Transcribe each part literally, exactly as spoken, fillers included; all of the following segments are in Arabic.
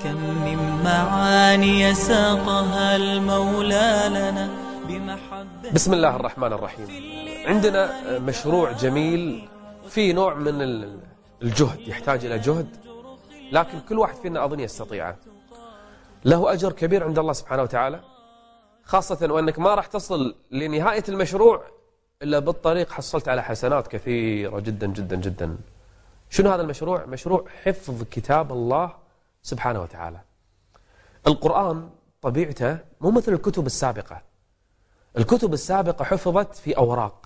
كم من معاني ساقها المولى لنا بمحبة. بسم الله الرحمن الرحيم. عندنا مشروع جميل في نوع من الجهد، يحتاج إلى جهد، لكن كل واحد فينا أظن يستطيعه. له أجر كبير عند الله سبحانه وتعالى، خاصة وأنك ما راح تصل لنهاية المشروع إلا بالطريق حصلت على حسنات كثيرة جدا جدا جدا. شنو هذا المشروع؟ مشروع حفظ كتاب الله سبحانه وتعالى. القرآن طبيعته مو مثل الكتب السابقة. الكتب السابقة حفظت في أوراق،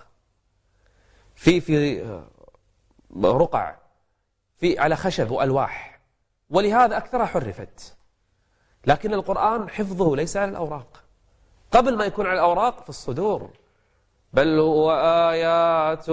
في في رقع، في على خشب وألواح، ولهذا أكثرها حرفت. لكن القرآن حفظه ليس على الأوراق، قبل ما يكون على الأوراق في الصدور، بل هو آيات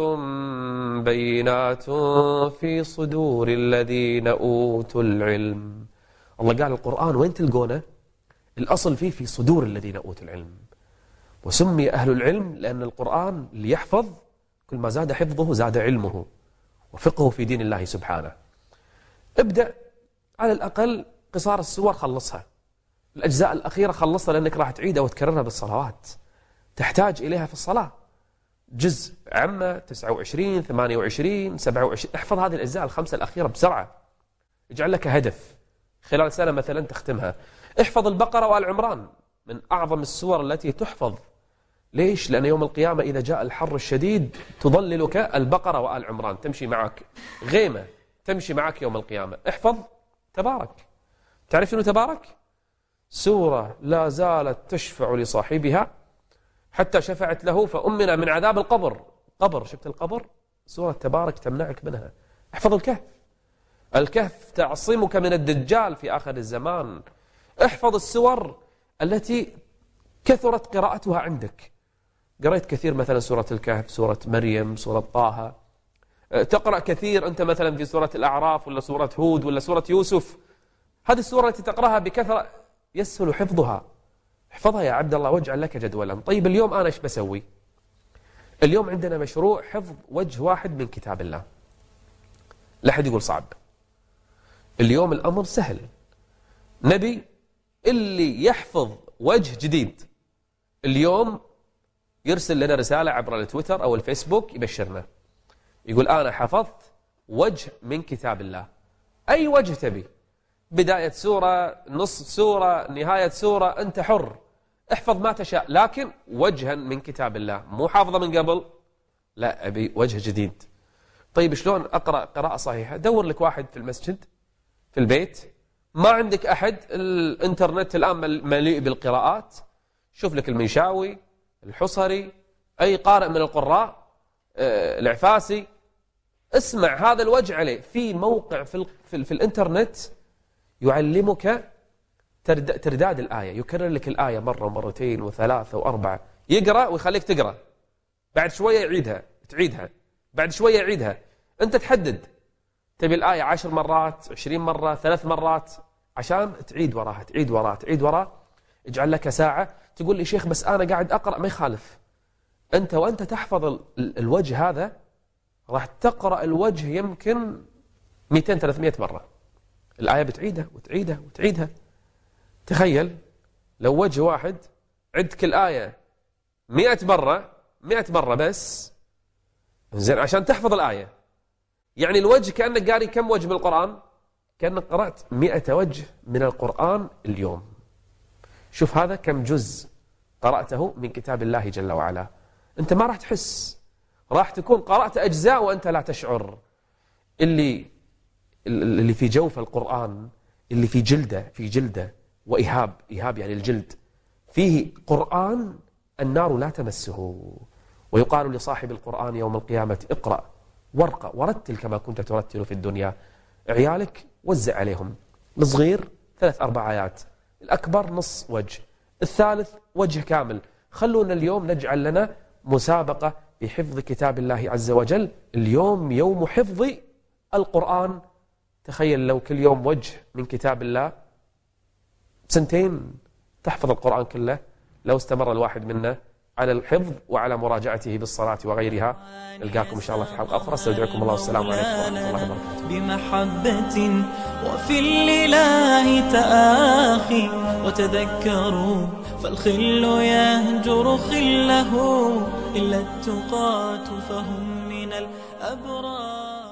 بينات في صدور الذين أوتوا العلم. الله قال القرآن وين تلقونه؟ الأصل فيه في صدور الذين أوتوا العلم. وسمي أهل العلم لأن القرآن اللي يحفظ كل ما زاد حفظه زاد علمه وفقهه في دين الله سبحانه. ابدأ على الأقل قصار السور خلصها، الأجزاء الأخيرة خلصها، لأنك راح تعيدها وتكررها بالصلوات، تحتاج إليها في الصلاة. جزء عامة تسعة وعشرين ثمانية وعشرين سبعة وعشرين، احفظ هذه الأجزاء الخمسة الأخيرة بسرعة، اجعل لك هدف خلال سنة مثلا تختمها. احفظ البقرة وآل عمران، من أعظم السور التي تحفظ. ليش؟ لأن يوم القيامة إذا جاء الحر الشديد تظللك البقرة وآل عمران، تمشي معك غيمة، تمشي معك يوم القيامة. احفظ تبارك. تعرف شنو تبارك؟ سورة لا زالت تشفع لصاحبها حتى شفعت له فأمنا من عذاب القبر. قبر، شفت القبر؟ سورة تبارك تمنعك منها. احفظ الكهف. الكهف تعصمك من الدجال في آخر الزمان. احفظ السور التي كثرت قراءتها عندك. قرأت كثير مثلا سورة الكهف، سورة مريم، سورة طه. تقرأ كثير أنت مثلا في سورة الأعراف ولا سورة هود ولا سورة يوسف. هذه السورة التي تقرأها بكثرة يسهل حفظها. احفظها يا عبد الله واجعل لك جدولا. طيب اليوم أنا إيش بسوي؟ اليوم عندنا مشروع حفظ وجه واحد من كتاب الله. لا أحد يقول صعب. اليوم الأمر سهل. نبي اللي يحفظ وجه جديد اليوم يرسل لنا رسالة عبر التويتر أو الفيسبوك يبشرنا، يقول أنا حفظت وجه من كتاب الله. أي وجه تبي، بداية سورة، نص سورة، نهاية سورة، أنت حر، احفظ ما تشاء، لكن وجها من كتاب الله، مو حافظة من قبل، لا أبي وجه جديد. طيب شلون أقرأ قراءة صحيحة؟ دور لك واحد في المسجد، في البيت، ما عندك أحد، الإنترنت الآن مليء بالقراءات، شوف لك المنشاوي، الحصري، أي قارئ من القراء، آه، العفاسي، اسمع هذا الوجه عليه. في موقع في, ال في, ال في الإنترنت يعلمك ترد ترداد الآية، يكرر لك الآية مرة ومرتين وثلاثة وأربعة، يقرأ ويخليك تقرأ، بعد شوية يعيدها، تعيدها، بعد شوية يعيدها. أنت تحدد تبي الآية عشر مرات، عشرين مرة، ثلاث مرات، عشان تعيد وراها، تعيد وراها، تعيد وراها. اجعل لك ساعة. تقول لي شيخ بس أنا قاعد أقرأ. ما يخالف، أنت وأنت تحفظ ال الوجه هذا راح تقرأ الوجه يمكن مئتين ثلاثمئة مرة. الآية بتعيدها وتعيدها وتعيدها. تخيل لو وجه واحد عدك الآية مئة مرة، مئة مرة بس، زين عشان تحفظ الآية. يعني الوجه كأنك قاري كم وجه من القرآن؟ كأنك قرأت مئة وجه من القرآن اليوم. شوف هذا كم جزء قرأته من كتاب الله جل وعلا. أنت ما راح تحس، راح تكون قرأت أجزاء وأنت لا تشعر. اللي اللي في جوف القرآن، اللي في جلده، في جلده وإهاب، إهاب يعني الجلد، فيه قرآن النار لا تمسه. ويقال لصاحب القرآن يوم القيامة اقرأ وارقى ورتل كما كنت ترتل في الدنيا. عيالك وزع عليهم، الصغير ثلاث أربع آيات، الأكبر نص وجه، الثالث وجه كامل. خلونا اليوم نجعل لنا مسابقة بحفظ كتاب الله عز وجل. اليوم يوم حفظ القرآن. تخيل لو كل يوم وجه من كتاب الله، سنتين تحفظ القرآن كله. لو استمر الواحد منا على الحفظ وعلى مراجعته بالصلاة وغيرها. نلقاكم إن شاء الله في حلقة أخرى. استودعكم الله والسلام عليكم ورحمة الله وبركاته. بمحبة وفي الإله تآخي وتذكروا فالخل يهجر خله إلا التقاة فهم من الأبرار.